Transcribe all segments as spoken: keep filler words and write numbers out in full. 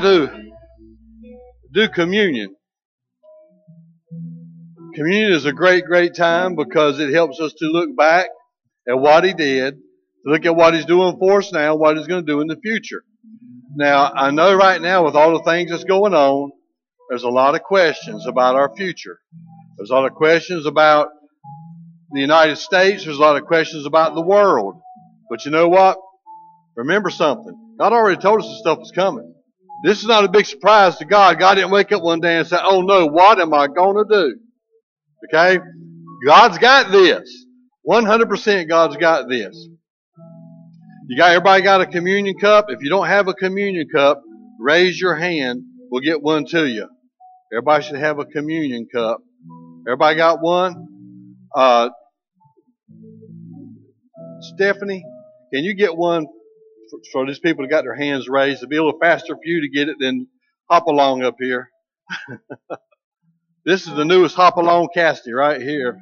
do, do communion. Communion is a great, great time because it helps us to look back at what He did, to look at what He's doing for us now, what He's going to do in the future. Now, I know right now with all the things that's going on, there's a lot of questions about our future. There's a lot of questions about the United States. There's a lot of questions about the world. But you know what? Remember something. God already told us this stuff was coming. This is not a big surprise to God. God didn't wake up one day and say, oh no, what am I going to do? Okay? God's got this. one hundred percent God's got this. You got everybody got a communion cup? If you don't have a communion cup, raise your hand. We'll get one to you. Everybody should have a communion cup. Everybody got one? Uh, Stephanie, can you get one for, for these people that got their hands raised? It'll be a little faster for you to get it than hop along up here. This is the newest hop along casty right here.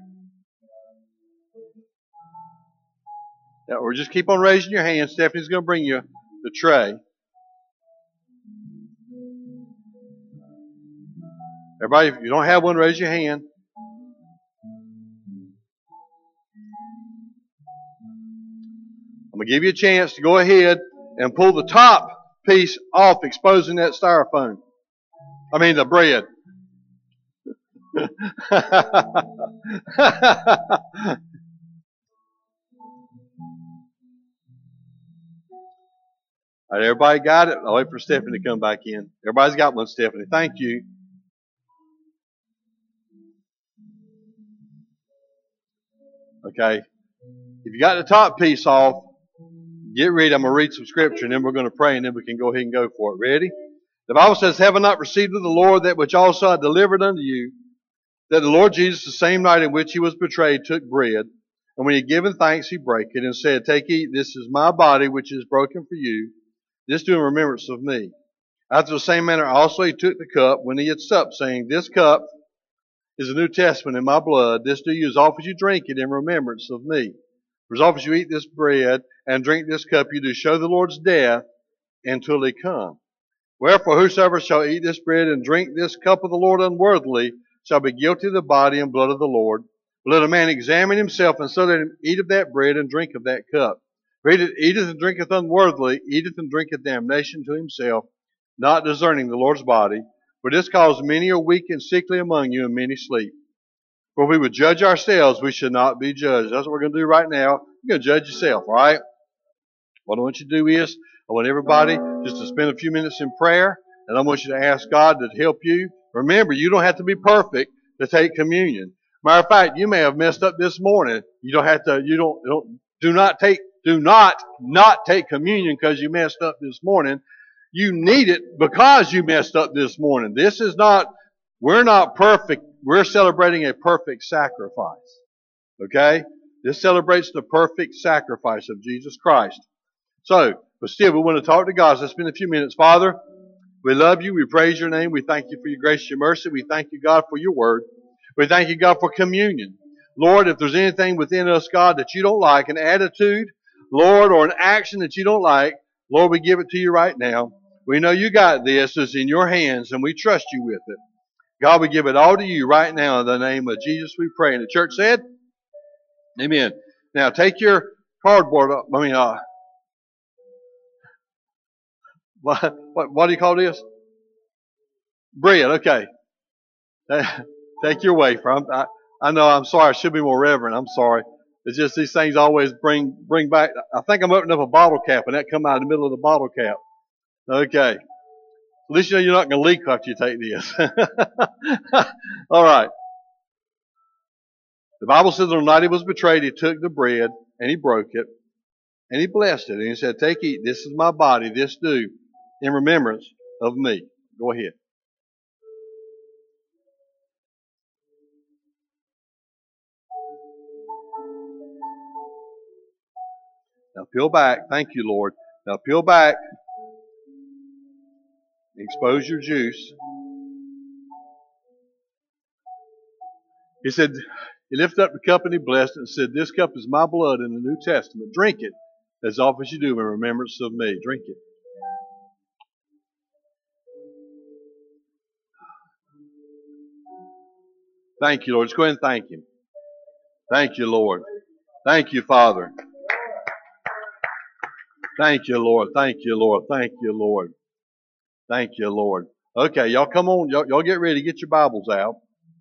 Yeah, or just keep on raising your hand. Stephanie's going to bring you the tray. Everybody, if you don't have one, raise your hand. I'm going to give you a chance to go ahead and pull the top piece off, exposing that styrofoam. I mean the bread. All right, everybody got it? I'll wait for Stephanie to come back in. Everybody's got one, Stephanie. Thank you. Okay. If you got the top piece off, get ready. I'm going to read some scripture, and then we're going to pray, and then we can go ahead and go for it. Ready? The Bible says, have I not received of the Lord that which also I delivered unto you, that the Lord Jesus, the same night in which He was betrayed, took bread, and when He had given thanks, He brake it, and said, take, eat, this is my body, which is broken for you. This do in remembrance of me. After the same manner also He took the cup when He had supped, saying, this cup is the New Testament in my blood. This do you as often as you drink it in remembrance of me. For as often as you eat this bread and drink this cup, you do show the Lord's death until He come. Wherefore whosoever shall eat this bread and drink this cup of the Lord unworthily shall be guilty of the body and blood of the Lord. But let a man examine himself, and so let him eat of that bread and drink of that cup. For he that eateth and drinketh unworthily eateth and drinketh damnation to himself, not discerning the Lord's body. For this cause many are weak and sickly among you, and many sleep. For if we would judge ourselves, we should not be judged. That's what we're going to do right now. You're going to judge yourself, all right? What I want you to do is, I want everybody just to spend a few minutes in prayer, and I want you to ask God to help you. Remember, you don't have to be perfect to take communion. Matter of fact, you may have messed up this morning. You don't have to, you don't, don't do not take, do not, not take communion because you messed up this morning. You need it because you messed up this morning. This is not, we're not perfect. We're celebrating a perfect sacrifice. Okay? This celebrates the perfect sacrifice of Jesus Christ. So, but still, we want to talk to God. So let's spend a few minutes. Father, we love you. We praise your name. We thank you for your grace and your mercy. We thank you, God, for your word. We thank you, God, for communion. Lord, if there's anything within us, God, that you don't like, an attitude, Lord, or an action that you don't like, Lord, we give it to you right now. We know you got this. It's in your hands, and we trust you with it. God, we give it all to you right now in the name of Jesus, we pray. And the church said, amen. Now, take your cardboard up. I mean, uh, what, what, what do you call this? Bread, okay. Take your wafer. I'm, I, I know, I'm sorry. I should be more reverent. I'm sorry. It's just these things always bring bring back. I think I'm opening up a bottle cap, and that come out in the middle of the bottle cap. Okay. At least you know you're not going to leak after you take this. All right. The Bible says on the night He was betrayed, He took the bread, and He broke it, and He blessed it. And He said, take, eat. This is my body. This do in remembrance of me. Go ahead. Now peel back. Thank you, Lord. Now peel back. Expose your juice. He said, He lifted up the cup and He blessed it and said, this cup is my blood in the New Testament. Drink it as often as you do in remembrance of me. Drink it. Thank you, Lord. Just go ahead and thank Him. Thank you, Lord. Thank you, Father. Thank you, Lord. Thank you, Lord. Thank you, Lord. Thank you, Lord. Okay, y'all come on. Y'all, y'all get ready. Get your Bibles out.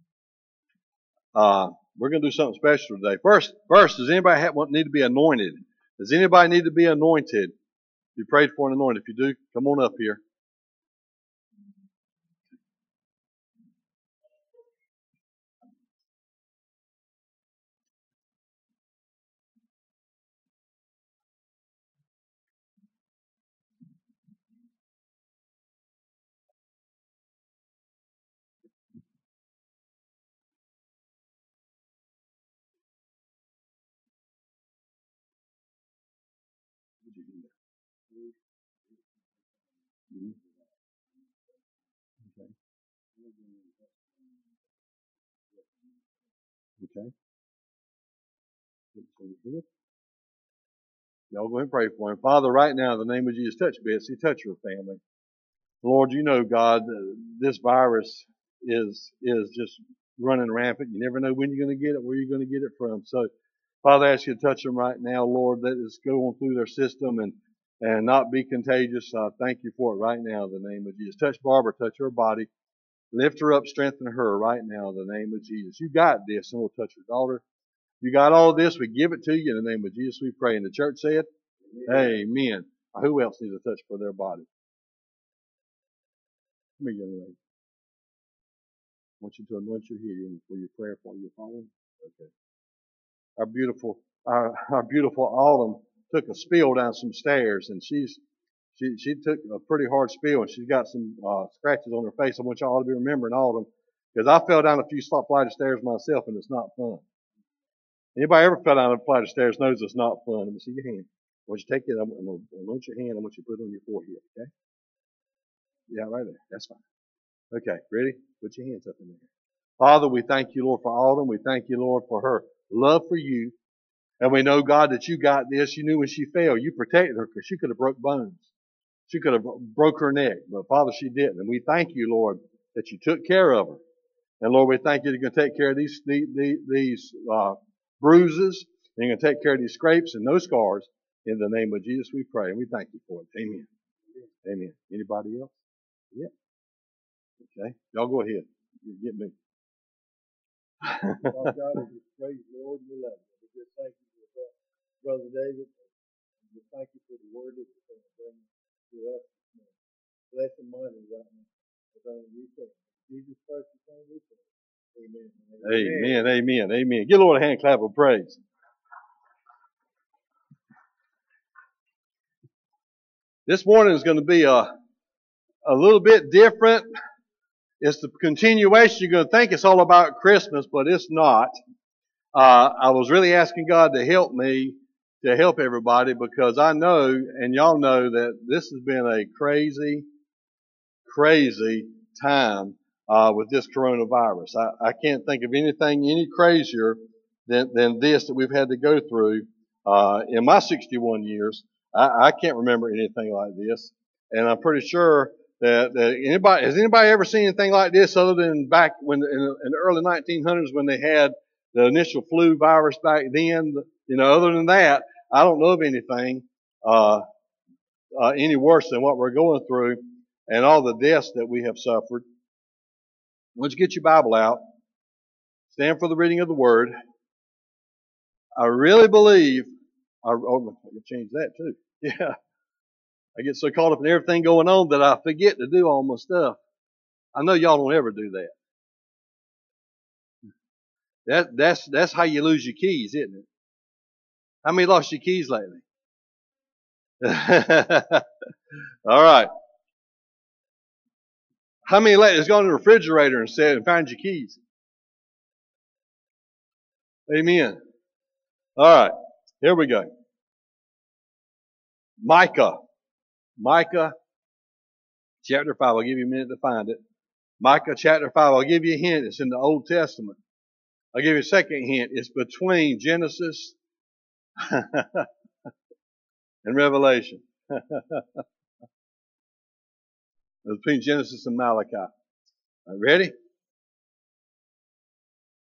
Uh, we're going to do something special today. First, first, does anybody have, need to be anointed? Does anybody need to be anointed? You prayed for an anointing. If you do, come on up here. Okay. Okay. Y'all go ahead and pray for him. Father, right now, in the name of Jesus, touch Betsy, touch her family. Lord, you know, God, uh, this virus is is just running rampant. You never know when you're going to get it, where you're going to get it from. So, Father, I ask you to touch them right now, Lord. Let this go on through their system and and not be contagious. Uh, thank you for it right now, in the name of Jesus. Touch Barbara, touch her body. Lift her up, strengthen her right now, in the name of Jesus. You got this, and we'll touch your daughter. You got all this. We give it to you in the name of Jesus. We pray. And the church said, Amen. Amen. Who else needs a touch for their body? Come here, young lady. I want you to anoint your head for your prayer for your phone. Okay. Our beautiful, our, our beautiful Autumn took a spill down some stairs, and she's she she took a pretty hard spill, and she's got some uh, scratches on her face. I want y'all to be remembering Autumn, because I fell down a few flight of stairs myself, and it's not fun. Anybody ever fell down a flight of stairs knows it's not fun. Let me see your hand. I want you to take it. I'm going to anoint your hand. I want you to put it on your forehead. Okay? Yeah, right there. That's fine. Okay, ready? Put your hands up in there. Father, we thank you, Lord, for Autumn. We thank you, Lord, for her love for you. And we know, God, that you got this. You knew when she fell, you protected her, because she could have broke bones. She could have broke her neck. But Father, she didn't. And we thank you, Lord, that you took care of her. And Lord, we thank you that you're going to take care of these, these, these uh, bruises. And you're going to take care of these scrapes and those scars. In the name of Jesus, we pray. And we thank you for it. Amen. Amen. Anybody else? Yeah. Okay. Y'all go ahead. You get me. Father God, we just praise the Lord and we love you. We just thank you for Brother David. And we thank you for the word that you're going to bring to us. Bless him mightily right now. As only you can. Jesus Christ, the name we pray. Amen. Amen. Amen. Amen. Give the Lord a hand clap of praise. This morning is going to be a, a little bit different. It's the continuation. You're going to think it's all about Christmas, but it's not. Uh, I was really asking God to help me, to help everybody, because I know, and y'all know, that this has been a crazy, crazy time uh, with this coronavirus. I, I can't think of anything any crazier than, than this that we've had to go through uh, in my sixty-one years. I, I can't remember anything like this, and I'm pretty sure that, that anybody has anybody ever seen anything like this other than back when in, in the early nineteen hundreds when they had the initial flu virus back then. You know, other than that, I don't know of anything uh, uh, any worse than what we're going through and all the deaths that we have suffered. Once you get your Bible out, stand for the reading of the Word. I really believe, I, oh, I can change that too. Yeah. I get so caught up in everything going on that I forget to do all my stuff. I know y'all don't ever do that. That that's that's how you lose your keys, isn't it? How many lost your keys lately? All right. How many lately has gone to the refrigerator and said and found your keys? Amen. All right. Here we go. Micah. Micah chapter five. I'll give you a minute to find it. Micah chapter five. I'll give you a hint. It's in the Old Testament. I'll give you a second hint. It's between Genesis and Revelation. It's between Genesis and Malachi. All right, ready?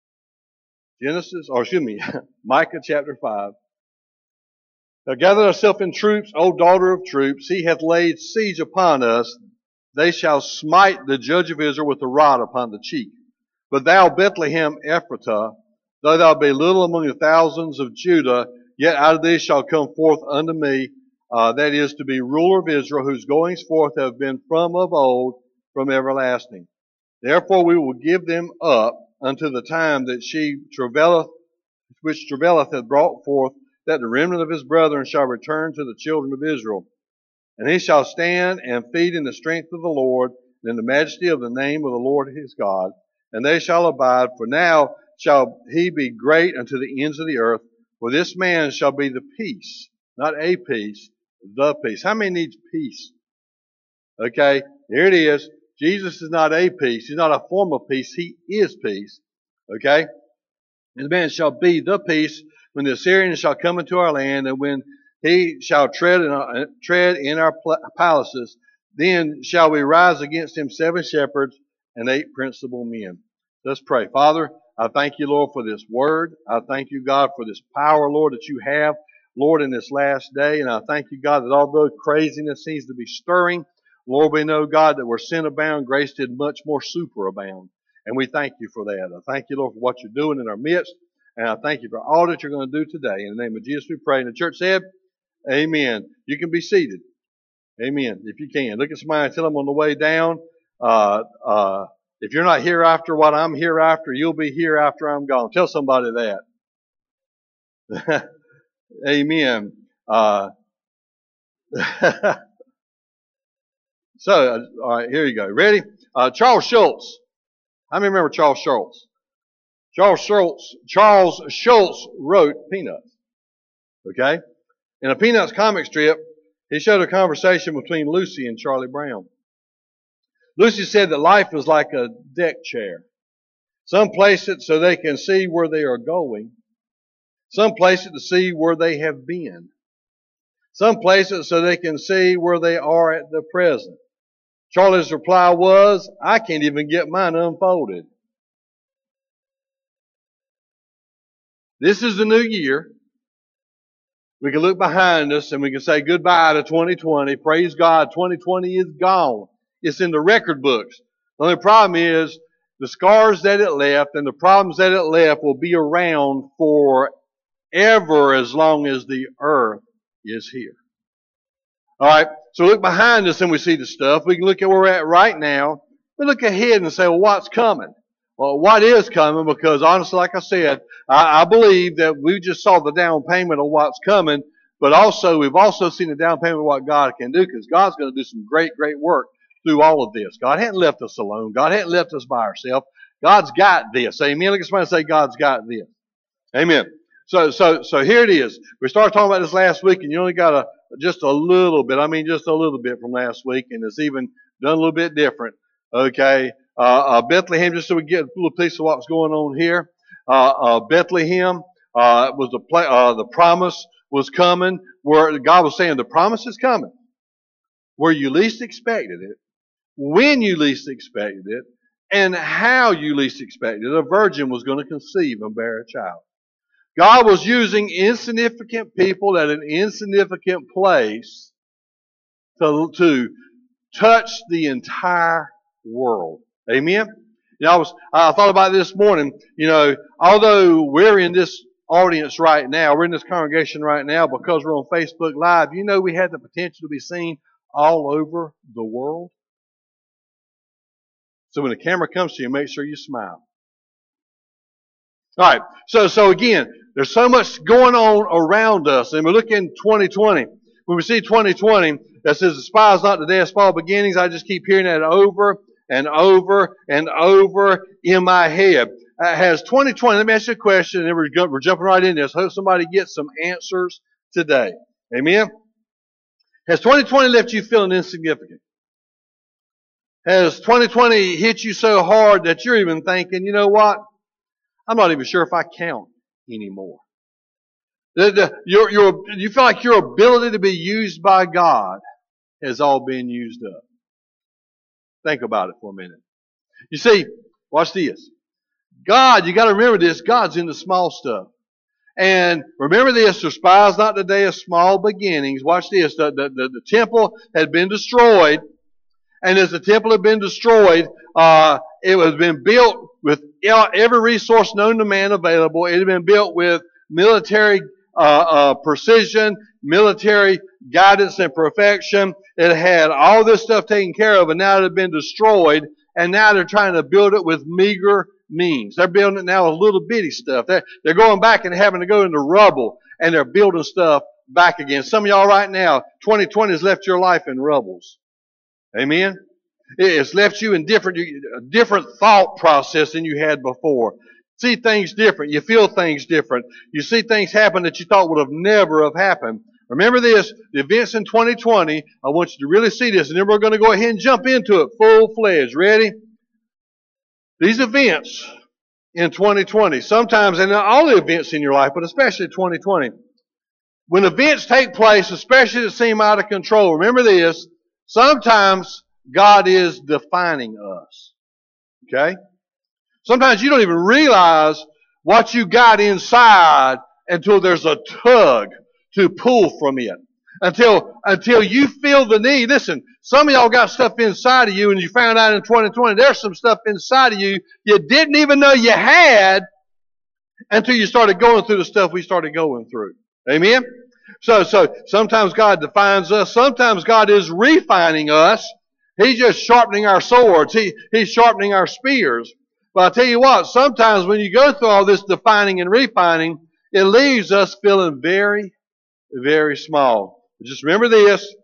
Genesis, or excuse me, Micah chapter five. Now gather thyself in troops, O daughter of troops. He hath laid siege upon us. They shall smite the judge of Israel with a rod upon the cheek. But thou, Bethlehem Ephratah, though thou be little among the thousands of Judah, yet out of thee shall come forth unto me, uh, that is to be ruler of Israel, whose goings forth have been from of old, from everlasting. Therefore we will give them up unto the time that she travaileth, which travaileth hath brought forth, that the remnant of his brethren shall return to the children of Israel. And he shall stand and feed in the strength of the Lord, and in the majesty of the name of the Lord his God. And they shall abide, for now shall he be great unto the ends of the earth. For this man shall be the peace, not a peace, the peace. How many needs peace? Okay, here it is. Jesus is not a peace. He's not a form of peace. He is peace. Okay? This man shall be the peace when the Assyrians shall come into our land, and when he shall tread in our, tread in our palaces, then shall we rise against him seven shepherds and eight principal men. Let's pray. Father, I thank you, Lord, for this word. I thank you, God, for this power, Lord, that you have, Lord, in this last day. And I thank you, God, that although craziness seems to be stirring, Lord, we know, God, that where sin abound, grace did much more superabound. And we thank you for that. I thank you, Lord, for what you're doing in our midst. And I thank you for all that you're going to do today. In the name of Jesus we pray. And the church said, amen. You can be seated. Amen. If you can. Look at somebody and tell them on the way down, uh, uh, if you're not here after what I'm here after, you'll be here after I'm gone. Tell somebody that. Amen. Uh, so, all right, here you go. Ready? Uh, Charles Schulz. How many remember Charles Schulz? Charles Schulz, Charles Schulz wrote Peanuts. Okay? In a Peanuts comic strip, he showed a conversation between Lucy and Charlie Brown. Lucy said that life is like a deck chair. Some place it so they can see where they are going. Some place it to see where they have been. Some place it so they can see where they are at the present. Charlie's reply was, I can't even get mine unfolded. This is the new year. We can look behind us and we can say goodbye to twenty twenty. Praise God, twenty twenty is gone. It's in the record books. The only problem is the scars that it left and the problems that it left will be around forever as long as the earth is here. All right, so look behind us and we see the stuff. We can look at where we're at right now. We look ahead and say, well, what's coming? Well, what is coming? Because honestly, like I said, I, I believe that we just saw the down payment of what's coming, but also we've also seen the down payment of what God can do, because God's going to do some great, great work through all of this. God hadn't left us alone. God hadn't left us by ourselves. God's got this. Amen. Look at somebody and say, God's got this. Amen. So, so, so here it is. We started talking about this last week, and you only got a just a little bit. I mean, just a little bit from last week, and it's even done a little bit different. Okay. Uh, uh, Bethlehem, just so we get a little piece of what's going on here. Uh, uh, Bethlehem uh, was the pla- uh, the promise was coming, where God was saying the promise is coming, where you least expected it, when you least expected it, and how you least expected it. A virgin was going to conceive and bear a child. God was using insignificant people at an insignificant place to to touch the entire world. Amen? You know, I was I thought about it this morning. You know, although we're in this audience right now, we're in this congregation right now because we're on Facebook Live, you know we have the potential to be seen all over the world. So when the camera comes to you, make sure you smile. All right. So so again, there's so much going on around us, and we look in twenty twenty. When we see twenty twenty, that says, despise not the day of small beginnings. I just keep hearing that over and over and over in my head. Uh, has twenty twenty, let me ask you a question, and then we're, we're jumping right in this. Hope somebody gets some answers today. Amen? Has twenty twenty left you feeling insignificant? Has twenty twenty hit you so hard that you're even thinking, you know what? I'm not even sure if I count anymore. The, the, your, your, you feel like your ability to be used by God has all been used up. Think about it for a minute. You see, watch this. God, you got to remember this, God's in the small stuff. And remember this, despise not the day of small beginnings. Watch this, the, the, the, the temple had been destroyed. And as the temple had been destroyed, uh, it was been built with every resource known to man available. It had been built with military uh, uh, precision, military guidance and perfection. It had all this stuff taken care of, and now it had been destroyed. And now they're trying to build it with meager means. They're building it now with little bitty stuff. They're, they're going back and having to go into rubble, and they're building stuff back again. Some of y'all right now, twenty twenty has left your life in rubbles. Amen? It's left you in different, a different thought process than you had before. See things different. You feel things different. You see things happen that you thought would have never have happened. Remember this, the events in twenty twenty, I want you to really see this, and then we're going to go ahead and jump into it full-fledged. Ready? These events in twenty twenty, sometimes, and all the events in your life, but especially twenty twenty, when events take place, especially that seem out of control, remember this, sometimes God is defining us. Okay? Sometimes you don't even realize what you got inside until there's a tug to pull from it. Until, until you feel the need. Listen, some of y'all got stuff inside of you, and you found out in twenty twenty there's some stuff inside of you you didn't even know you had until you started going through the stuff we started going through. Amen? So, so sometimes God defines us. Sometimes God is refining us. He's just sharpening our swords. He, he's sharpening our spears. But I tell you what, sometimes when you go through all this defining and refining, it leaves us feeling very, very small. Just remember this.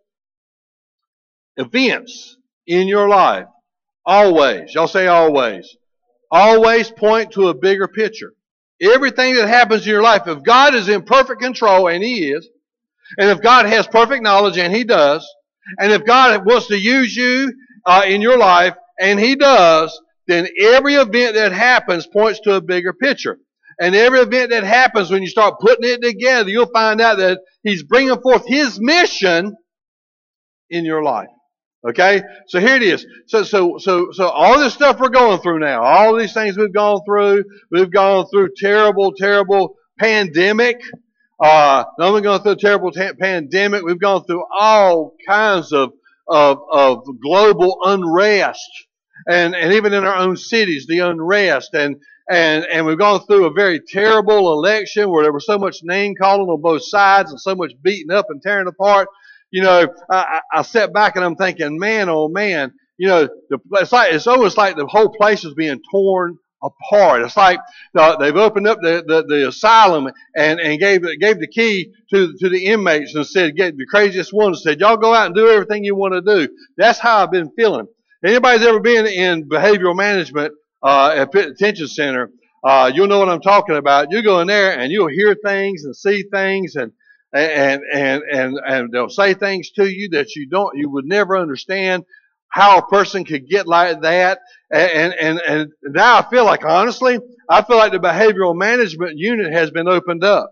Events in your life, always, y'all say always, always point to a bigger picture. Everything that happens in your life, if God is in perfect control, and He is, and if God has perfect knowledge, and He does, and if God wants to use you uh, in your life, and He does, then every event that happens points to a bigger picture. And every event that happens, when you start putting it together, you'll find out that He's bringing forth His mission in your life. Okay? So here it is. So, so, so, so all this stuff we're going through now, all these things we've gone through, we've gone through terrible, terrible pandemic. Uh, not only going through a terrible ta- pandemic, we've gone through all kinds of, of, of global unrest. And, and even in our own cities, the unrest. And, and, and we've gone through a very terrible election where there was so much name calling on both sides and so much beating up and tearing apart. You know, I, I sat back and I'm thinking, man, oh man, you know, the, it's like, it's almost like the whole place is being torn apart. It's like uh, they've opened up the, the, the asylum and, and gave, gave the key to, to the inmates and said, get the craziest ones, said, y'all go out and do everything you want to do. That's how I've been feeling. Anybody's ever been in behavioral management uh, at Pitt Detention Center, uh, you'll know what I'm talking about. You go in there and you'll hear things and see things, and and and and and they'll say things to you that you don't, you would never understand how a person could get like that. And and and now I feel like, honestly, I feel like the behavioral management unit has been opened up.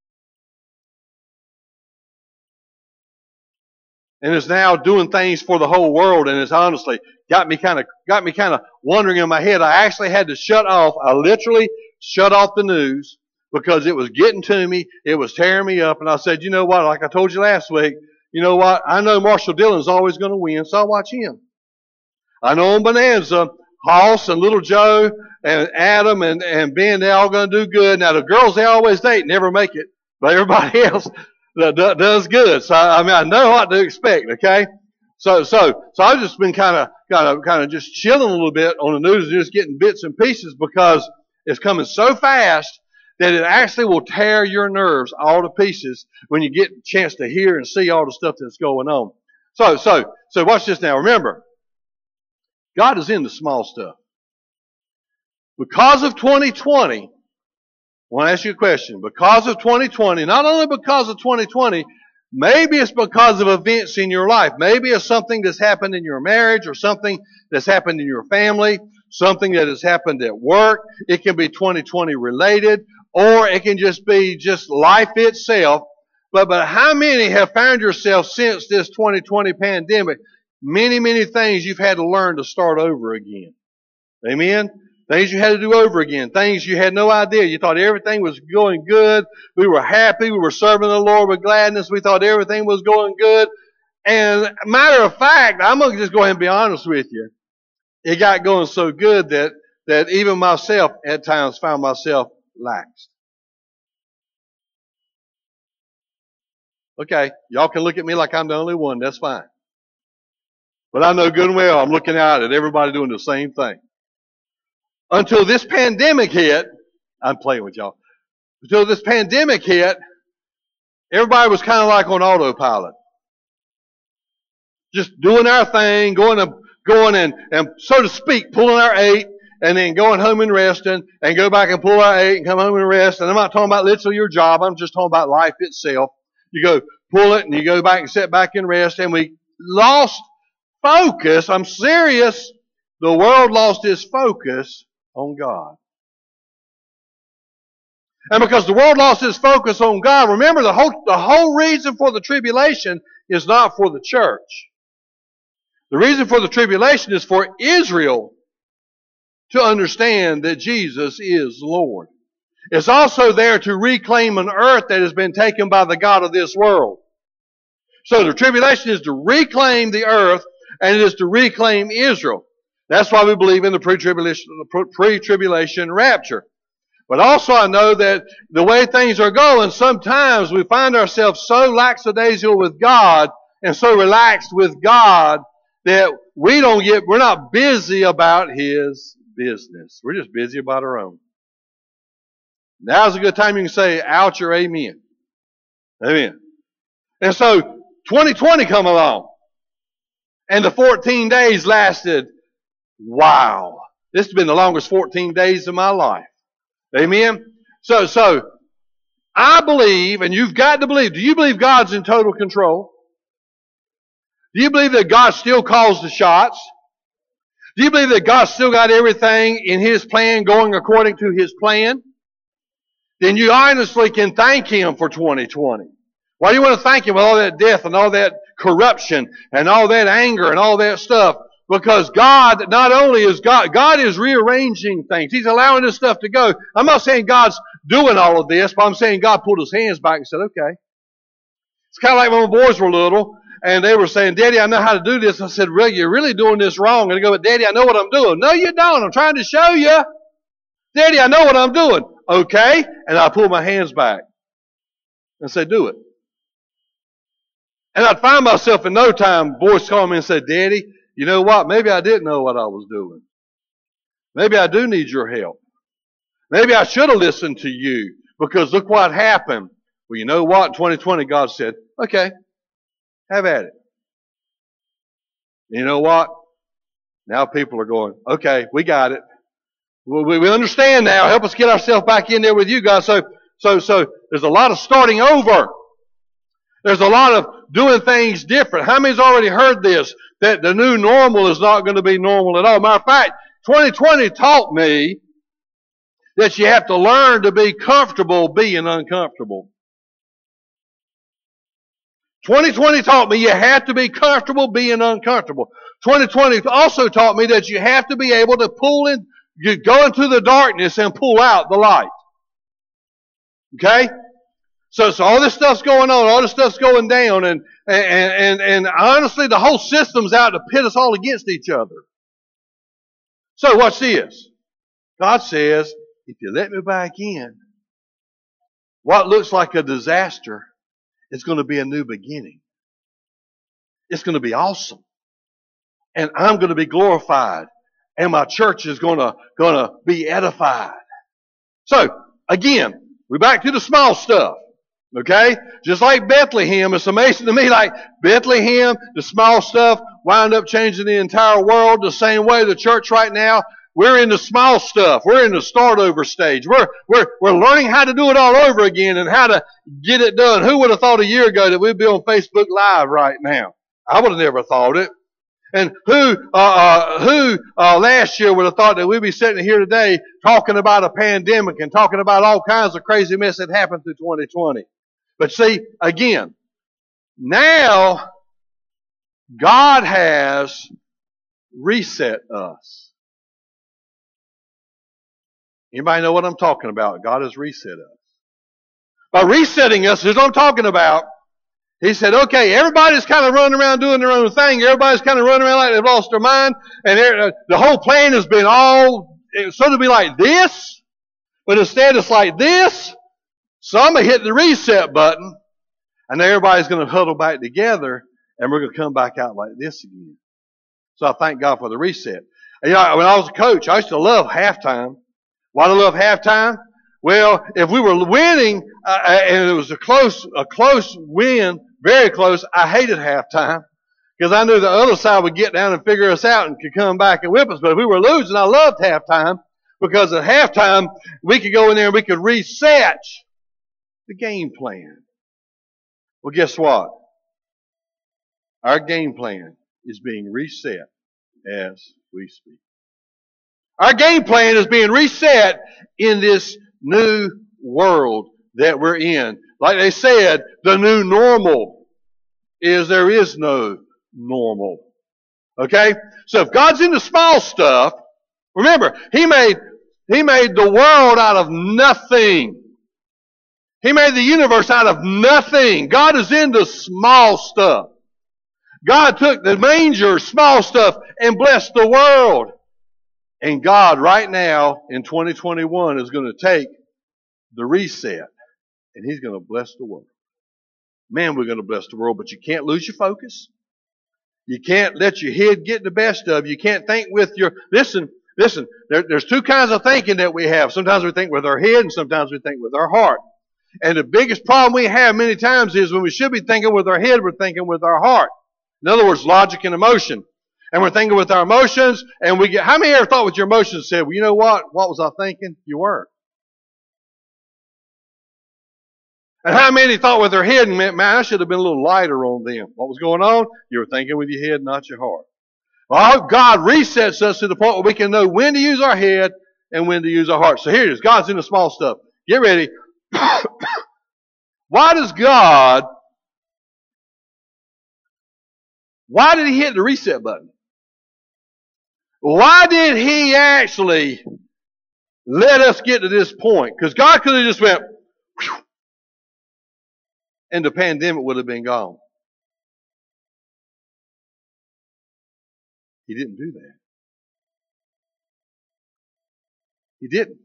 And is now doing things for the whole world, and it's honestly got me kind of got me kind of wondering in my head. I actually had to shut off. I literally shut off the news because it was getting to me. It was tearing me up, and I said, you know what? Like I told you last week, you know what? I know Marshall Dillon's always going to win, so I'll watch him. I know on Bonanza, Hoss and Little Joe and Adam and and Ben, they're all going to do good. Now the girls they always date never make it, but everybody else that does good. So I mean, I know what to expect. Okay, so so so I've just been kind of kind of kind of just chilling a little bit on the news, and just getting bits and pieces because it's coming so fast that it actually will tear your nerves all to pieces when you get a chance to hear and see all the stuff that's going on. So so so watch this now. Remember, God is in the small stuff. Because of twenty twenty. I want to ask you a question. Because of twenty twenty, not only because of twenty twenty, maybe it's because of events in your life. Maybe it's something that's happened in your marriage or something that's happened in your family, something that has happened at work. It can be twenty twenty related, or it can just be just life itself. But, but how many have found yourself since this twenty twenty pandemic, many, many things you've had to learn to start over again? Amen? Things you had to do over again. Things you had no idea. You thought everything was going good. We were happy. We were serving the Lord with gladness. We thought everything was going good. And matter of fact, I'm going to just go ahead and be honest with you. It got going so good that, that even myself at times found myself laxed. Okay, y'all can look at me like I'm the only one. That's fine. But I know good and well I'm looking out at everybody doing the same thing. Until this pandemic hit, I'm playing with y'all. Until this pandemic hit, everybody was kind of like on autopilot. Just doing our thing, going to, going and, and so to speak, pulling our eight, and then going home and resting, and go back and pull our eight and come home and rest. And I'm not talking about literally your job. I'm just talking about life itself. You go pull it and you go back and sit back and rest. And we lost focus. I'm serious. The world lost its focus on God. And because the world lost its focus on God, remember the whole, the whole reason for the tribulation is not for the church. The reason for the tribulation is for Israel to understand that Jesus is Lord. It's also there to reclaim an earth that has been taken by the God of this world. So the tribulation is to reclaim the earth, and it is to reclaim Israel. That's why we believe in the pre-tribulation, pre-tribulation rapture. But also I know that the way things are going, sometimes we find ourselves so lackadaisical with God and so relaxed with God that we don't get, we're not busy about His business. We're just busy about our own. Now's a good time you can say ouch or amen. Amen. And so twenty twenty come along. And the fourteen days lasted, wow. This has been the longest fourteen days of my life. Amen. So, so I believe, and you've got to believe, do you believe God's in total control? Do you believe that God still calls the shots? Do you believe that God still got everything in His plan going according to His plan? Then you honestly can thank Him for twenty twenty. Why do you want to thank Him with all that death and all that corruption and all that anger and all that stuff? Because God not only is God, God is rearranging things. He's allowing this stuff to go. I'm not saying God's doing all of this, but I'm saying God pulled His hands back and said, okay. It's kind of like when my boys were little and they were saying, Daddy, I know how to do this. I said, really, you're really doing this wrong. And they go, but Daddy, I know what I'm doing. No, you don't. I'm trying to show you. Daddy, I know what I'm doing. Okay. And I pull my hands back and say, do it. And I'd find myself in no time, boys call me and say, Daddy, you know what? Maybe I didn't know what I was doing. Maybe I do need your help. Maybe I should have listened to you because look what happened. Well, you know what? In twenty twenty, God said, okay, have at it. You know what? Now people are going, okay, we got it. We, we understand now. Help us get ourselves back in there with you, God. So, so, so there's a lot of starting over. There's a lot of doing things different. How many's already heard this? That the new normal is not going to be normal at all. Matter of fact, twenty twenty taught me that you have to learn to be comfortable being uncomfortable. twenty twenty taught me you have to be comfortable being uncomfortable. twenty twenty also taught me that you have to be able to pull in, you go into the darkness and pull out the light. Okay? So, so all this stuff's going on, all this stuff's going down, and, and, and, and honestly, the whole system's out to pit us all against each other. So watch this. God says, if you let me back in, what looks like a disaster is going to be a new beginning. It's going to be awesome. And I'm going to be glorified. And my church is going to, going to be edified. So, again, we're back to the small stuff. Okay? Just like Bethlehem, it's amazing to me, like Bethlehem, the small stuff wound up changing the entire world. The same way the church right now, we're in the small stuff. We're in the start over stage. We're, we're, we're learning how to do it all over again and how to get it done. Who would have thought a year ago that we'd be on Facebook Live right now? I would have never thought it. And who, uh, uh, who uh, last year would have thought that we'd be sitting here today talking about a pandemic and talking about all kinds of crazy mess that happened through twenty twenty? But see, again, now God has reset us. Anybody know what I'm talking about? God has reset us. By resetting us, here's what I'm talking about. He said, okay, everybody's kind of running around doing their own thing. Everybody's kind of running around like they've lost their mind. And uh, the whole plan has been all, it's supposed to be like this. But instead it's like this. So I'm going to hit the reset button. And everybody's going to huddle back together. And we're going to come back out like this again. So I thank God for the reset. And, you know, when I was a coach, I used to love halftime. Why do I love halftime? Well, if we were winning uh, and it was a close, a close win, very close, I hated halftime because I knew the other side would get down and figure us out and could come back and whip us. But if we were losing, I loved halftime because at halftime we could go in there and we could reset the game plan. Well, guess what? Our game plan is being reset as we speak. Our game plan is being reset in this new world that we're in. Like they said, the new normal is there is no normal. Okay? So if God's into small stuff, remember, He made, He made the world out of nothing. He made the universe out of nothing. God is into small stuff. God took the manger, small stuff, and blessed the world. And God right now in twenty twenty-one is going to take the reset and He's going to bless the world. Man, we're going to bless the world, but you can't lose your focus. You can't let your head get the best of you. You can't think with your, listen, listen, there, there's two kinds of thinking that we have. Sometimes we think with our head and sometimes we think with our heart. And the biggest problem we have many times is when we should be thinking with our head, we're thinking with our heart. In other words, logic and emotion. And we're thinking with our emotions, and we get, how many ever thought with your emotions and said, well, you know what? What was I thinking? You weren't. And how many thought with their head and meant, man, I should have been a little lighter on them. What was going on? You were thinking with your head, not your heart. Well, God resets us to the point where we can know when to use our head and when to use our heart. So here it is. God's in the small stuff. Get ready. Why does God, why did He hit the reset button? Why did He actually let us get to this point? Because God could have just went, whew, and the pandemic would have been gone. He didn't do that. He didn't.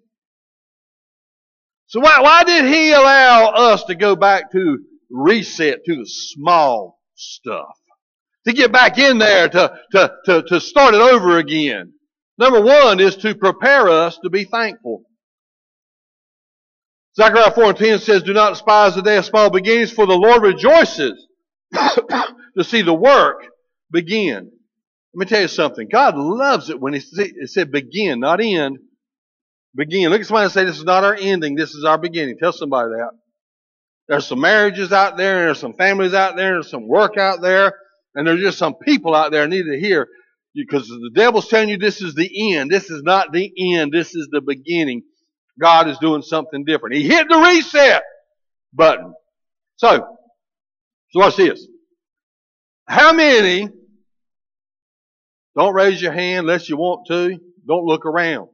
So why, why did He allow us to go back to reset to the small stuff? To get back in there, to, to, to, to start it over again. Number one is to prepare us to be thankful. Zechariah four and ten says, do not despise the day of small beginnings, for the Lord rejoices to see the work begin. Let me tell you something. God loves it when He said begin, not end. Begin. Look at somebody and say, this is not our ending, this is our beginning. Tell somebody that. There's some marriages out there, and there's some families out there, and there's some work out there. And there's just some people out there need to hear, because the devil's telling you this is the end. This is not the end. This is the beginning. God is doing something different. He hit the reset button. So, so watch this. How many, don't raise your hand unless you want to. Don't look around.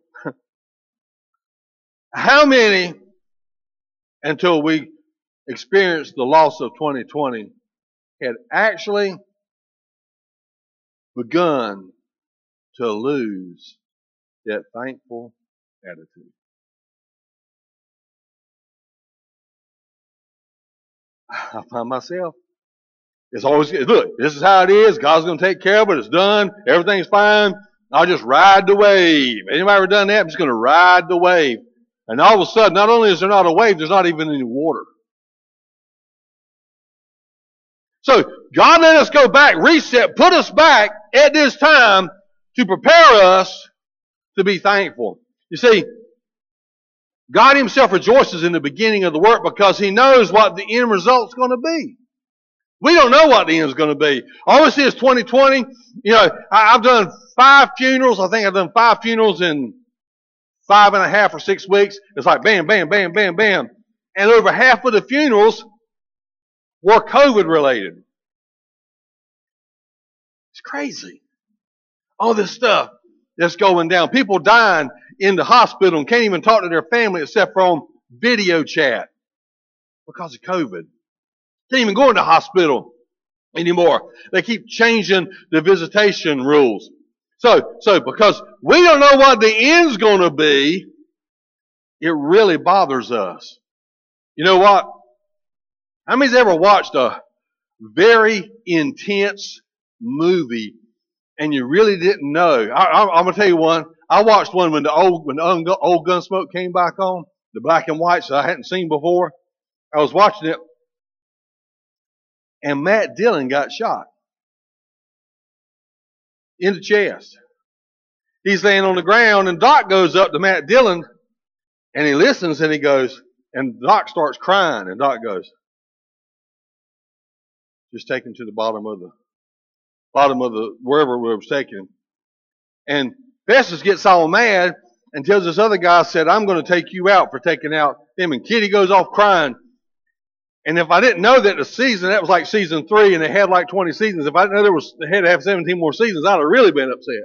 How many, until we experienced the loss of twenty twenty, had actually begun to lose that thankful attitude? I find myself, it's always, look, this is how it is. God's going to take care of it. It's done. Everything's fine. I'll just ride the wave. Anybody ever done that? I'm just going to ride the wave. And all of a sudden, not only is there not a wave, there's not even any water. So God let us go back, reset, put us back at this time to prepare us to be thankful. You see, God Himself rejoices in the beginning of the work because He knows what the end result's going to be. We don't know what the end's going to be. All we see is twenty twenty. You know, I've done five funerals. I think I've done five funerals in five and a half or six weeks. It's like bam, bam, bam, bam, bam. And over half of the funerals were COVID related. It's crazy. All this stuff. that's going down. People dying in the hospital and can't even talk to their family except for on video chat because of COVID. Can't even go in the hospital anymore. They keep changing the visitation rules. So, so because we don't know what the end's going to be, it really bothers us. You know what? How many's ever watched a very intense movie and you really didn't know? I, I, I'm gonna tell you one. I watched one when the old when the old Gunsmoke came back on, the black and whites that I hadn't seen before. I was watching it, and Matt Dillon got shot in the chest. He's laying on the ground, and Doc goes up to Matt Dillon, and he listens, and he goes, and Doc starts crying, and Doc goes, just take him to the bottom of the bottom of the wherever we was taking him. And Festus gets all mad and tells this other guy, said, I'm going to take you out for taking out him. And Kitty goes off crying. And if I didn't know that the season, that was like season three, and they had like twenty seasons, if I didn't know there was, they had to have seventeen more seasons, I'd have really been upset.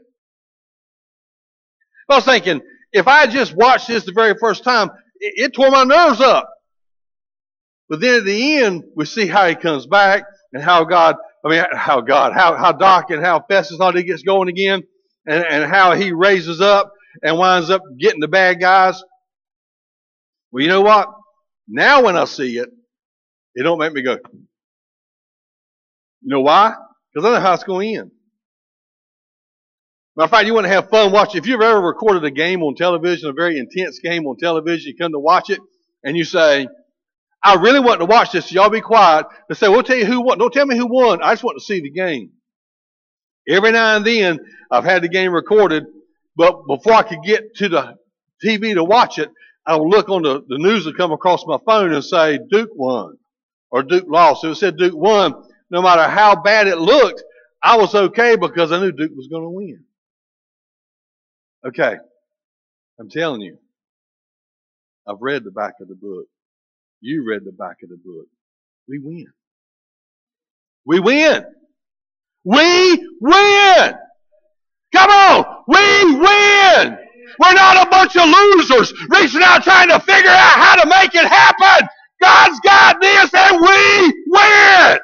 I was thinking, if I had just watched this the very first time, it, it tore my nerves up. But then at the end, we see how he comes back and how God, I mean, how God, how, how Doc and how Festus all he gets going again, and, and how he raises up and winds up getting the bad guys. Well, you know what? Now when I see it, it don't make me go. You know why? Because I know how it's going to end. Matter of fact, you want to have fun watching. If you've ever recorded a game on television, a very intense game on television, you come to watch it, and you say, I really want to watch this, so y'all be quiet. They say, we'll tell you who won. Don't tell me who won. I just want to see the game. Every now and then, I've had the game recorded, but before I could get to the T V to watch it, I'll look on the, the news that come across my phone and say, Duke won, or Duke lost. So it said Duke won. No matter how bad it looked, I was okay because I knew Duke was going to win. Okay, I'm telling you, I've read the back of the book. You read the back of the book. We win. We win. We win. Come on. We win. We're not a bunch of losers reaching out trying to figure out how to make it happen. God's got this and we win.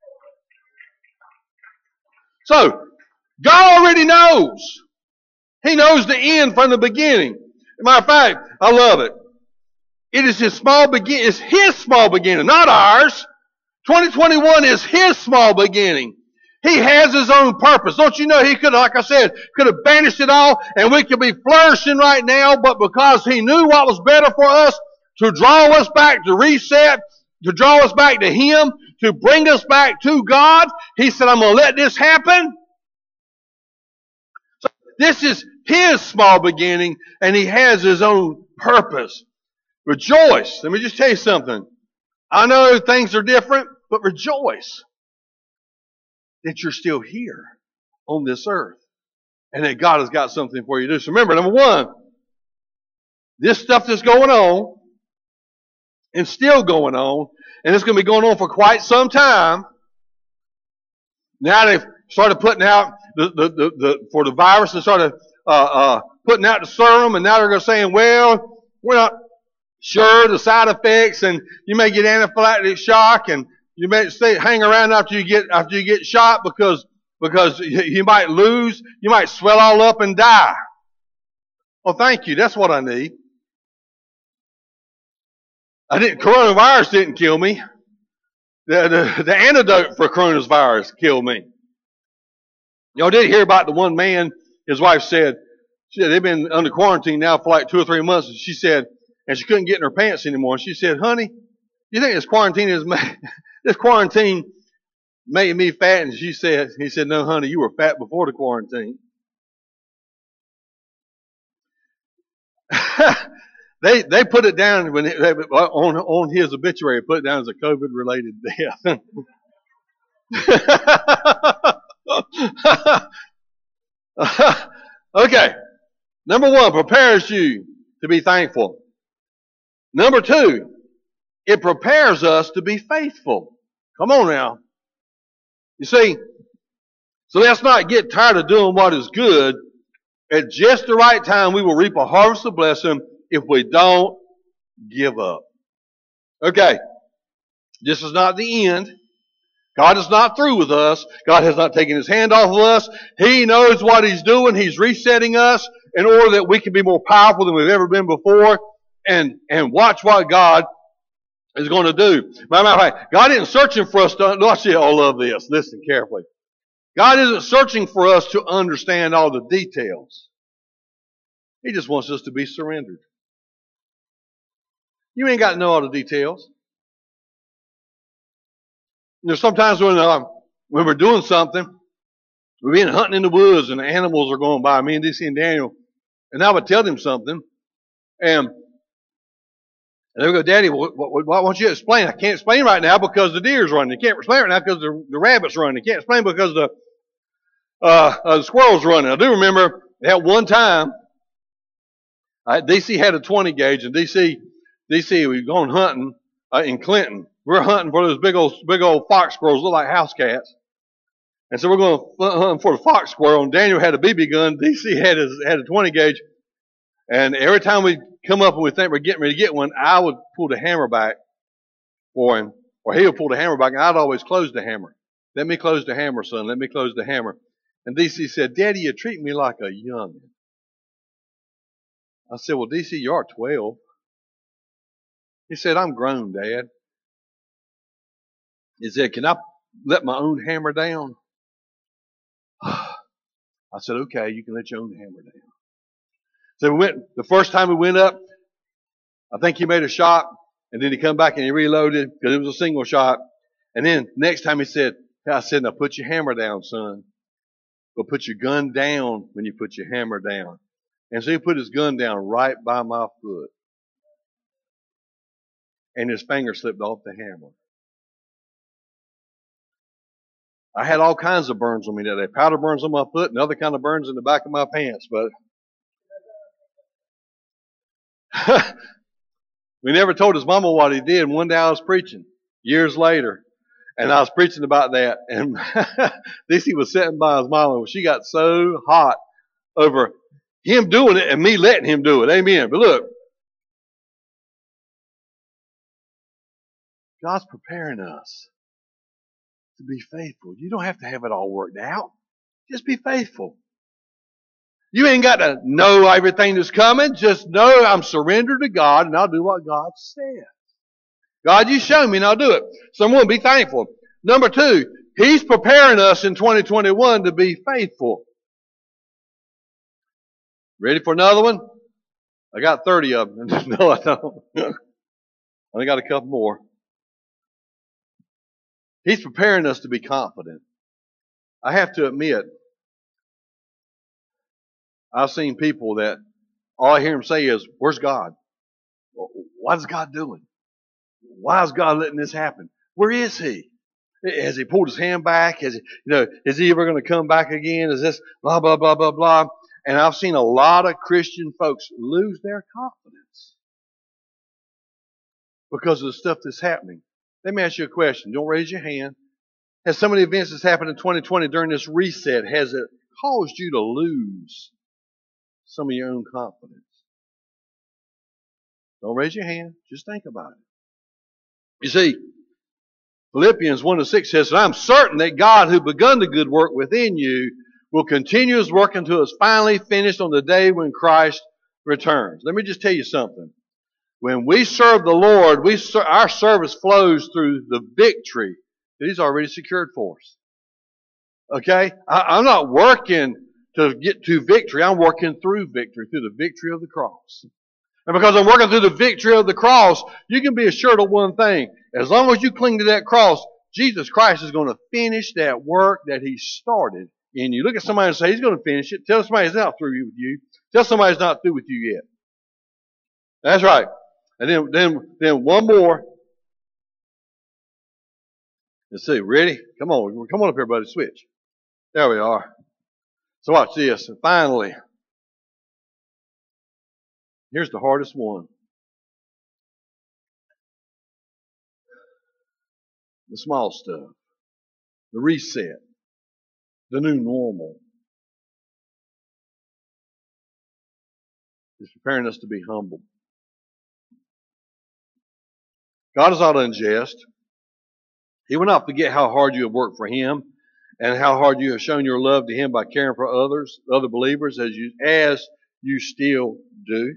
So, God already knows. He knows the end from the beginning. As a matter of fact, I love it. It is his small begin. It's his small beginning, not ours. twenty twenty-one is his small beginning. He has his own purpose. Don't you know he could, like I said, could have banished it all and we could be flourishing right now, but because he knew what was better for us, to draw us back, to reset, to draw us back to him, to bring us back to God, he said, I'm going to let this happen. So this is his small beginning and he has his own purpose. Rejoice. Let me just tell you something. I know things are different, but rejoice that you're still here on this earth and that God has got something for you to do. So remember, number one, this stuff that's going on and still going on, and it's going to be going on for quite some time. Now they've started putting out the, the, the, the for the virus, they started uh, uh, putting out the serum, and now they're going to saying, well, we're not sure the side effects, and you may get anaphylactic shock, and you may stay hang around after you get after you get shot because because you, you might lose, you might swell all up and die. Well, thank you. That's what I need. I didn't. Coronavirus didn't kill me. The the, the antidote for coronavirus killed me. Y'all did hear about the one man. His wife said, she said they've been under quarantine now for like two or three months, and she said. And she couldn't get in her pants anymore. And she said, honey, you think this quarantine is this quarantine made me fat? And she said, he said, no, honey, you were fat before the quarantine. they they put it down when it, on on his obituary, put it down as a COVID related death. Okay. Number one, prepares you to be thankful. Number two, it prepares us to be faithful. Come on now. You see, so let's not get tired of doing what is good, At just the right time, we will reap a harvest of blessing if we don't give up. Okay, this is not the end. God is not through with us. God has not taken His hand off of us. He knows what He's doing. He's resetting us in order that we can be more powerful than we've ever been before. And, and watch what God is going to do. Matter of fact, God isn't searching for us to, watch this, I love this. Listen carefully. God isn't searching for us to understand all the details. He just wants us to be surrendered. You ain't got to know all the details. You know, sometimes when uh, when we're doing something, we've been hunting in the woods and the animals are going by, me and D C and Daniel, and I would tell them something, and, and they would go, Daddy, what, what, what want you to explain? I can't explain right now because the deer's running. I can't explain right now because the, the rabbit's running. I can't explain because the, uh, uh, the squirrel's running. I do remember at one time, uh, D C had a twenty gauge, and D C, D C, we were going hunting uh, in Clinton. We were hunting for those big old, big old fox squirrels, look like house cats. And so we're going to hunt for the fox squirrel. And Daniel had a B B gun. D C had his, had a twenty gauge. And every time we come up and we think we're getting ready to get one, I would pull the hammer back for him, or he would pull the hammer back, and I'd always close the hammer. Let me close the hammer, son. Let me close the hammer. And D C said, Daddy, you treat me like a youngin. I said, well, D C, you are twelve. He said, I'm grown, Dad. He said, can I let my own hammer down? I said, okay, you can let your own hammer down. So we went, the first time we went up, I think he made a shot, and then he come back and he reloaded because it was a single shot. And then next time he said, I said, now put your hammer down, son. But put your gun down when you put your hammer down. And so he put his gun down right by my foot. And his finger slipped off the hammer. I had all kinds of burns on me that day. Powder burns on my foot and other kind of burns in the back of my pants. But we never told his mama what he did. One day I was preaching, years later, and I was preaching about that. And D C was sitting by his mama. She got so hot over him doing it and me letting him do it. Amen. But look, God's preparing us to be faithful. You don't have to have it all worked out. Just be faithful. You ain't got to know everything that's coming. Just know I'm surrendered to God and I'll do what God says. God, you show me and I'll do it. So I'm going to be thankful. Number two, He's preparing us in twenty twenty-one to be faithful. Ready for another one? I got thirty of them. No, I don't. I only got a couple more. He's preparing us to be confident. I have to admit, I've seen people that all I hear them say is, where's God? What is God doing? Why is God letting this happen? Where is He? Has He pulled His hand back? Has he, you know, is He ever going to come back again? Is this blah, blah, blah, blah, blah? And I've seen a lot of Christian folks lose their confidence because of the stuff that's happening. Let me ask you a question. Don't raise your hand. Has some of the events that's happened in twenty twenty during this reset, has it caused you to lose some of your own confidence? Don't raise your hand. Just think about it. You see, Philippians one to six says, I'm certain that God who begun the good work within you will continue His work until it's finally finished on the day when Christ returns. Let me just tell you something. When we serve the Lord, we our service flows through the victory that He's already secured for us. Okay? I, I'm not working to get to victory. I'm working through victory, through the victory of the cross. And because I'm working through the victory of the cross, you can be assured of one thing. As long as you cling to that cross, Jesus Christ is going to finish that work that He started in you. Look at somebody and say, He's going to finish it. Tell somebody He's not through with you. Tell somebody He's not through with you yet. That's right. And then, then, then one more. Let's see. Ready? Come on. Come on up here, buddy. Switch. There we are. So watch this. And finally, here's the hardest one. The small stuff. The reset. The new normal. He's preparing us to be humble. God is not unjust. He will not forget how hard you have worked for Him and how hard you have shown your love to Him by caring for others, other believers, as you, as you still do.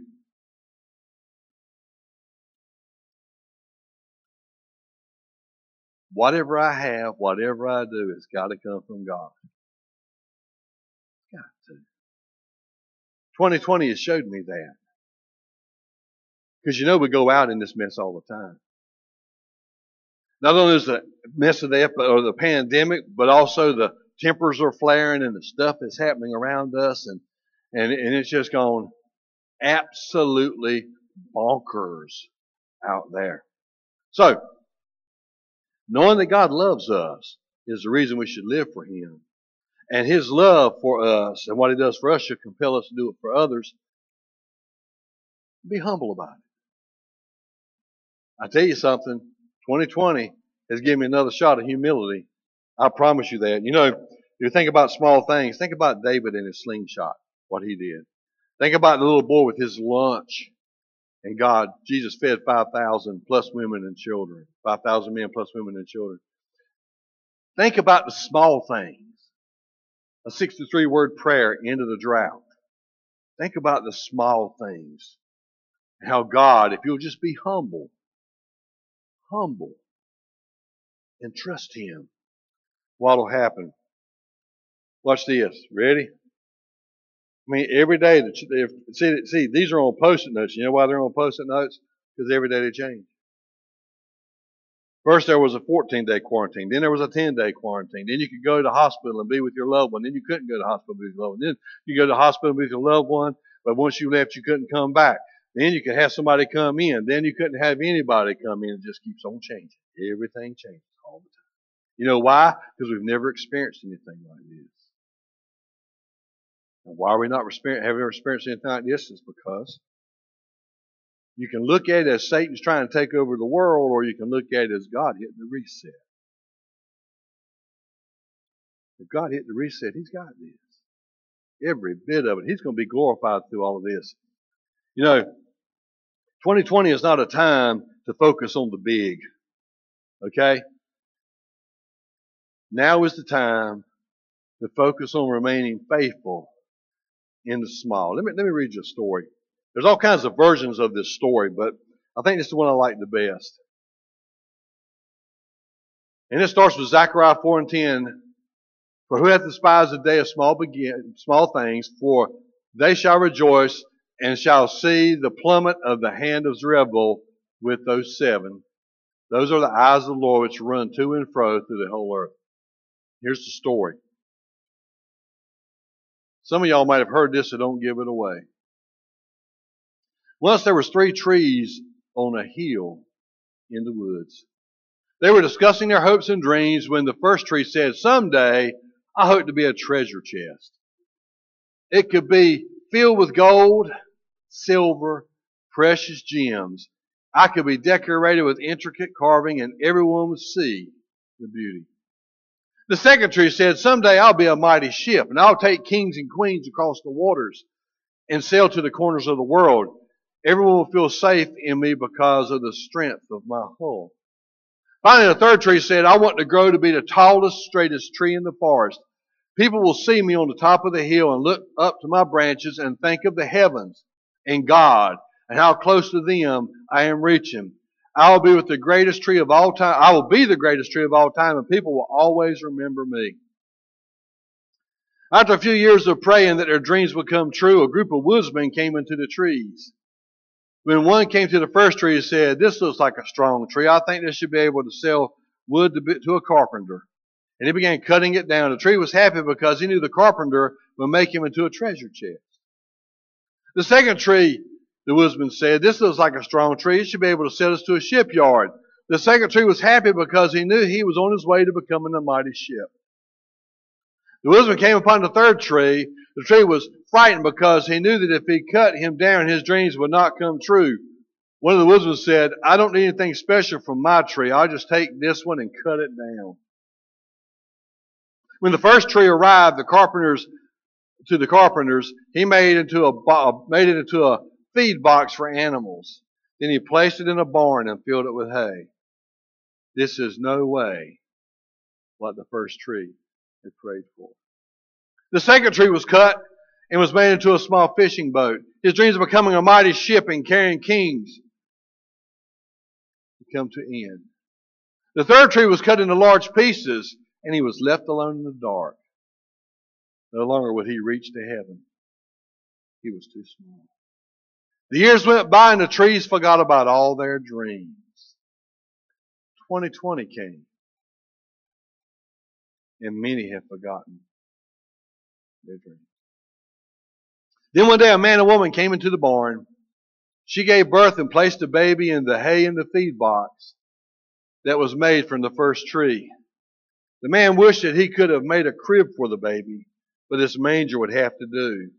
Whatever I have, whatever I do, it's got to come from God. It's got to. twenty twenty has showed me that. Because you know we go out in this mess all the time. Not only is the mess of the or the pandemic, but also the tempers are flaring and the stuff is happening around us, and and, and it's just gone absolutely bonkers out there. So, knowing that God loves us is the reason we should live for Him. And His love for us and what He does for us should compel us to do it for others. Be humble about it. I tell you something, twenty twenty has given me another shot of humility. I promise you that. You know, you think about small things. Think about David and his slingshot, what he did. Think about the little boy with his lunch. And God, Jesus fed five thousand plus women and children. five thousand men plus women and children. Think about the small things. A sixty-three word prayer into the drought. Think about the small things. How God, if you'll just be humble, humble, and trust Him, what will happen? Watch this. Ready? I mean, every day, that see, see, these are on Post-it notes. You know why they're on Post-it notes? Because every day they change. First there was a fourteen-day quarantine. Then there was a ten-day quarantine. Then you could go to the hospital and be with your loved one. Then you couldn't go to the hospital and be with your loved one. Then you go to the hospital with your loved one, but once you left, you couldn't come back. Then you could have somebody come in. Then you couldn't have anybody come in. It just keeps on changing. Everything changes all the time. You know why? Because we've never experienced anything like this. And why are we not have ever experienced anything like this? Is because you can look at it as Satan's trying to take over the world, or you can look at it as God hitting the reset. If God hit the reset, He's got this. Every bit of it. He's going to be glorified through all of this. You know, twenty twenty is not a time to focus on the big. Okay? Now is the time to focus on remaining faithful in the small. Let me, let me read you a story. There's all kinds of versions of this story, but I think this is the one I like the best. And it starts with Zechariah four and ten. For who hath despised the day of small begin, small things, for they shall rejoice and shall see the plummet of the hand of Zerubbabel with those seven. Those are the eyes of the Lord which run to and fro through the whole earth. Here's the story. Some of y'all might have heard this, so don't give it away. Once there was three trees on a hill in the woods. They were discussing their hopes and dreams when the first tree said, someday I hope to be a treasure chest. It could be filled with gold, silver, precious gems. I could be decorated with intricate carving and everyone would see the beauty. The second tree said, someday I'll be a mighty ship and I'll take kings and queens across the waters and sail to the corners of the world. Everyone will feel safe in me because of the strength of my hull. Finally, the third tree said, I want to grow to be the tallest, straightest tree in the forest. People will see me on the top of the hill and look up to my branches and think of the heavens and God and how close to them I am reaching. I will be with the greatest tree of all time. I will be the greatest tree of all time, and people will always remember me. After a few years of praying that their dreams would come true, a group of woodsmen came into the trees. When one came to the first tree and said, this looks like a strong tree. I think this should be able to sell wood to, to a carpenter. And he began cutting it down. The tree was happy because he knew the carpenter would make him into a treasure chest. The second tree, the woodsman said, this looks like a strong tree. It should be able to sell us to a shipyard. The second tree was happy because he knew he was on his way to becoming a mighty ship. The woodsman came upon the third tree. The tree was frightened because he knew that if he cut him down, his dreams would not come true. One of the woodsmen said, I don't need anything special from my tree. I'll just take this one and cut it down. When the first tree arrived, the carpenters to the carpenters, he made into a made it into a feed box for animals. Then he placed it in a barn and filled it with hay. This is no way like the first tree had prayed for. The second tree was cut and was made into a small fishing boat. His dreams of becoming a mighty ship and carrying kings had come to end. The third tree was cut into large pieces, and he was left alone in the dark. No longer would he reach to heaven. He was too small. The years went by, and the trees forgot about all their dreams. twenty twenty came, and many have forgotten their dreams. Then one day a man and woman came into the barn. She gave birth and placed a baby in the hay in the feed box that was made from the first tree. The man wished that he could have made a crib for the baby, but this manger would have to do.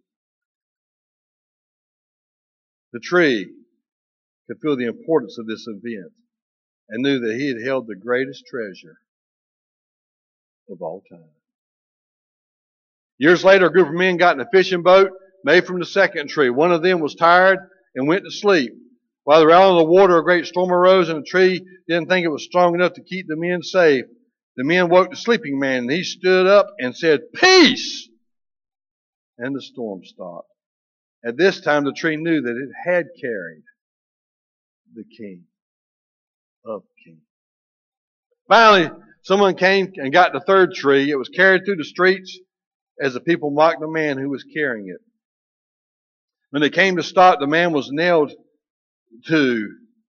The tree could feel the importance of this event and knew that he had held the greatest treasure of all time. Years later, a group of men got in a fishing boat made from the second tree. One of them was tired and went to sleep. While they were out on the water, a great storm arose, and the tree didn't think it was strong enough to keep the men safe. The men woke the sleeping man, and he stood up and said, "Peace!" And the storm stopped. At this time, the tree knew that it had carried the King of Kings. Finally, someone came and got the third tree. It was carried through the streets as the people mocked the man who was carrying it. When they came to stop, the man was nailed to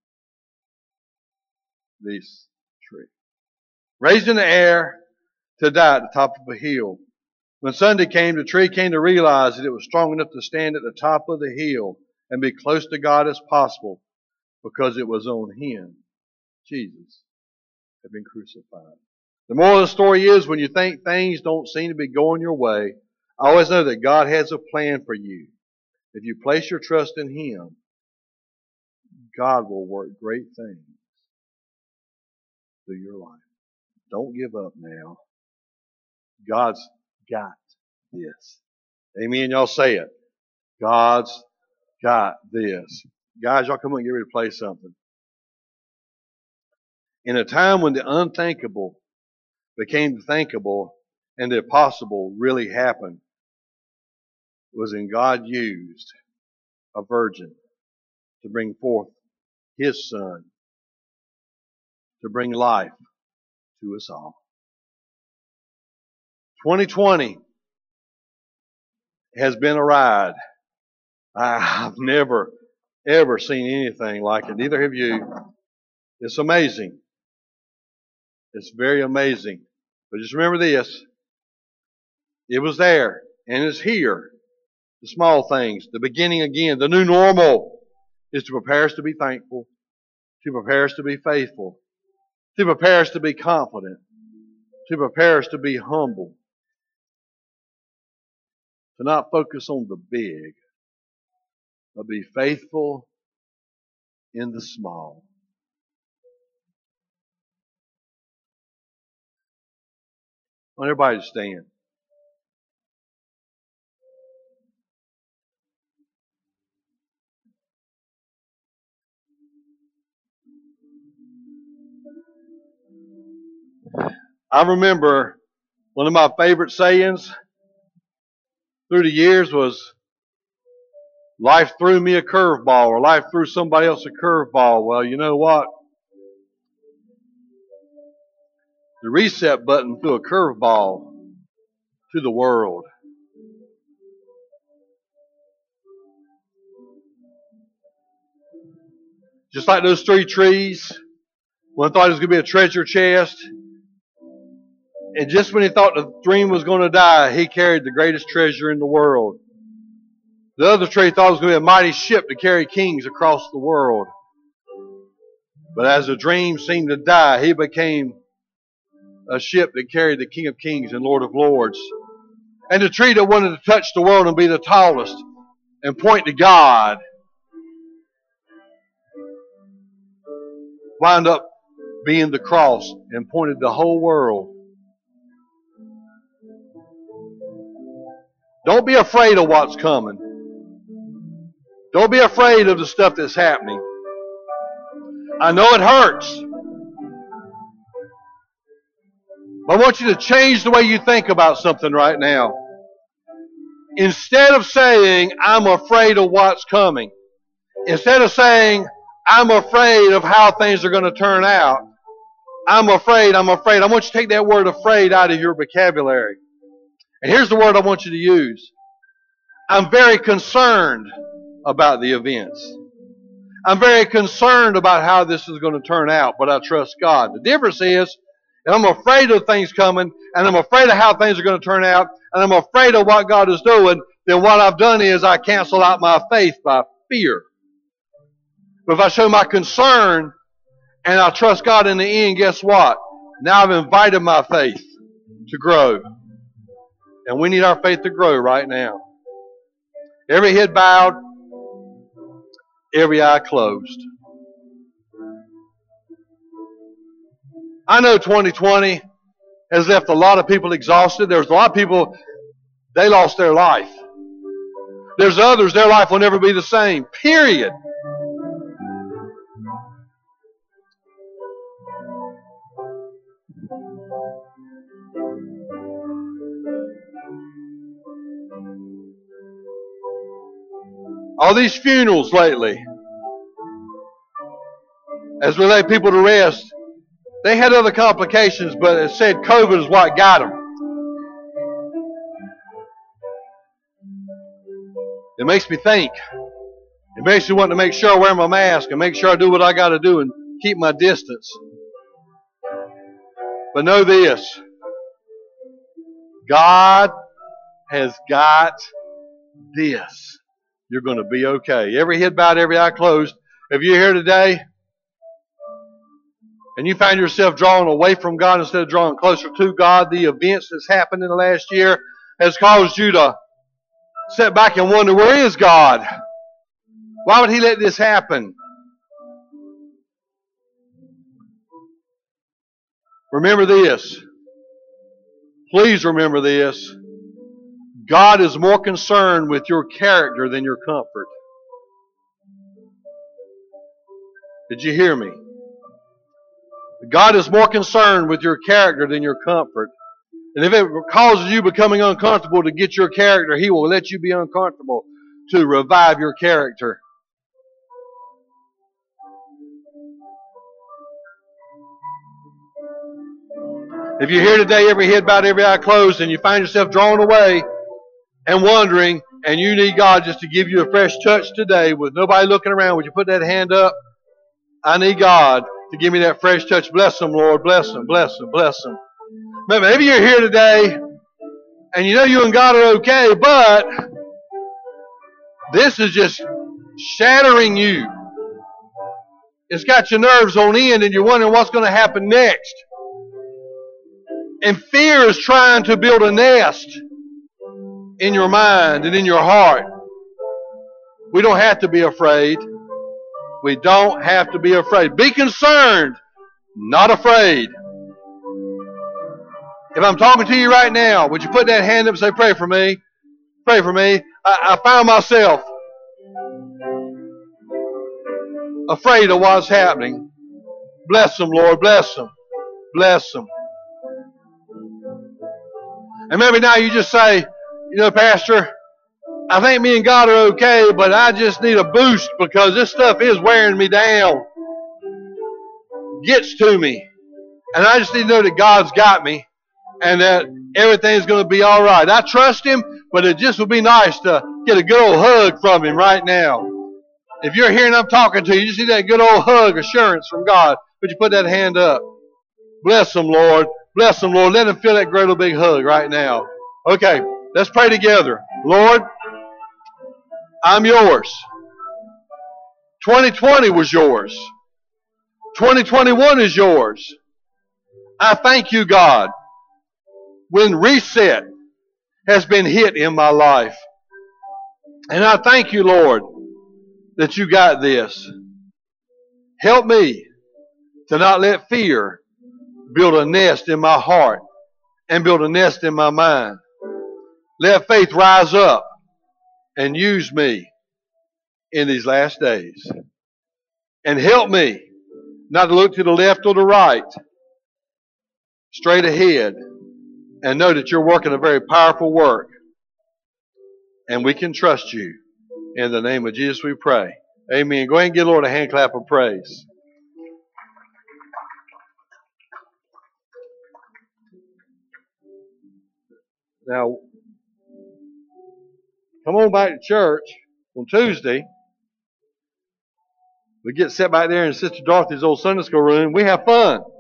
this tree, raised in the air to die at the top of a hill. When Sunday came, the tree came to realize that it was strong enough to stand at the top of the hill and be close to God as possible because it was on him Jesus had been crucified. The moral of the story is, when you think things don't seem to be going your way, always know that God has a plan for you. If you place your trust in him, God will work great things through your life. Don't give up now. God's got this. Amen. Y'all say it. God's got this. Guys, y'all come on and get ready to play something. In a time when the unthinkable became thinkable and the impossible really happened, was when God used a virgin to bring forth his son to bring life to us all. twenty twenty has been a ride. I've never, ever seen anything like it. Neither have you. It's amazing. It's very amazing. But just remember this. It was there and it's here. The small things, the beginning again, the new normal is to prepare us to be thankful, to prepare us to be faithful, to prepare us to be confident, to prepare us to be humble, to not focus on the big, but be faithful in the small. I want everybody to stand. I remember one of my favorite sayings through the years was, life threw me a curveball, or life threw somebody else a curveball. Well, you know what? The reset button threw a curveball to the world. Just like those three trees, one thought it was going to be a treasure chest. And just when he thought the dream was going to die, he carried the greatest treasure in the world. The other tree thought it was going to be a mighty ship to carry kings across the world. But as the dream seemed to die, he became a ship that carried the King of Kings and Lord of Lords. And the tree that wanted to touch the world and be the tallest and point to God wound up being the cross and pointed the whole world. Don't be afraid of what's coming. Don't be afraid of the stuff that's happening. I know it hurts. But I want you to change the way you think about something right now. Instead of saying, I'm afraid of what's coming, instead of saying, I'm afraid of how things are going to turn out, I'm afraid, I'm afraid. I want you to take that word afraid out of your vocabulary. And here's the word I want you to use. I'm very concerned about the events. I'm very concerned about how this is going to turn out, but I trust God. The difference is, and I'm afraid of things coming, and I'm afraid of how things are going to turn out, and I'm afraid of what God is doing, then what I've done is I cancel out my faith by fear. But if I show my concern and I trust God in the end, guess what? Now I've invited my faith to grow. And we need our faith to grow right now. Every head bowed, every eye closed. I know twenty twenty has left a lot of people exhausted. There's a lot of people, they lost their life. There's others, their life will never be the same. Period. All these funerals lately, as we lay people to rest, they had other complications, but it said COVID is what got them. It makes me think. It makes me want to make sure I wear my mask and make sure I do what I got to do and keep my distance. But know this. God has got this. You're going to be okay. Every head bowed, every eye closed. If you're here today and you find yourself drawing away from God instead of drawing closer to God, the events that's happened in the last year has caused you to sit back and wonder, where is God? Why would He let this happen? Remember this. Please remember this. God is more concerned with your character than your comfort. Did you hear me? God is more concerned with your character than your comfort. And if it causes you becoming uncomfortable to get your character, He will let you be uncomfortable to revive your character. If you're here today, every head bowed, every eye closed, and you find yourself drawn away and wondering, and you need God just to give you a fresh touch today with nobody looking around, would you put that hand up? I need God to give me that fresh touch. Bless them, Lord. Bless them, bless them, bless them. Maybe you're here today and you know you and God are okay, but this is just shattering you. It's got your nerves on end and you're wondering what's going to happen next. And fear is trying to build a nest in your mind and in your heart. We don't have to be afraid. We don't have to be afraid. Be concerned, not afraid. If I'm talking to you right now, would you put that hand up and say, pray for me? Pray for me. I, I found myself afraid of what's happening. Bless them, Lord. Bless them. Bless them. And maybe now you just say, you know, Pastor, I think me and God are okay, but I just need a boost because this stuff is wearing me down. Gets to me. And I just need to know that God's got me and that everything's going to be all right. I trust Him, but it just would be nice to get a good old hug from Him right now. If you're here and I'm talking to you, you just need that good old hug assurance from God. Would you put that hand up? Bless them, Lord. Bless them, Lord. Let them feel that great old big hug right now. Okay, let's pray together. Lord, I'm yours. twenty twenty was yours. twenty twenty-one is yours. I thank you, God, when reset has been hit in my life. And I thank you, Lord, that you got this. Help me to not let fear build a nest in my heart and build a nest in my mind. Let faith rise up and use me in these last days. And help me not to look to the left or the right, straight ahead, and know that you're working a very powerful work. And we can trust you. In the name of Jesus we pray. Amen. Go ahead and give the Lord a hand clap of praise. Now, come on back to church on Tuesday. We get set back there in Sister Dorothy's old Sunday school room. We have fun.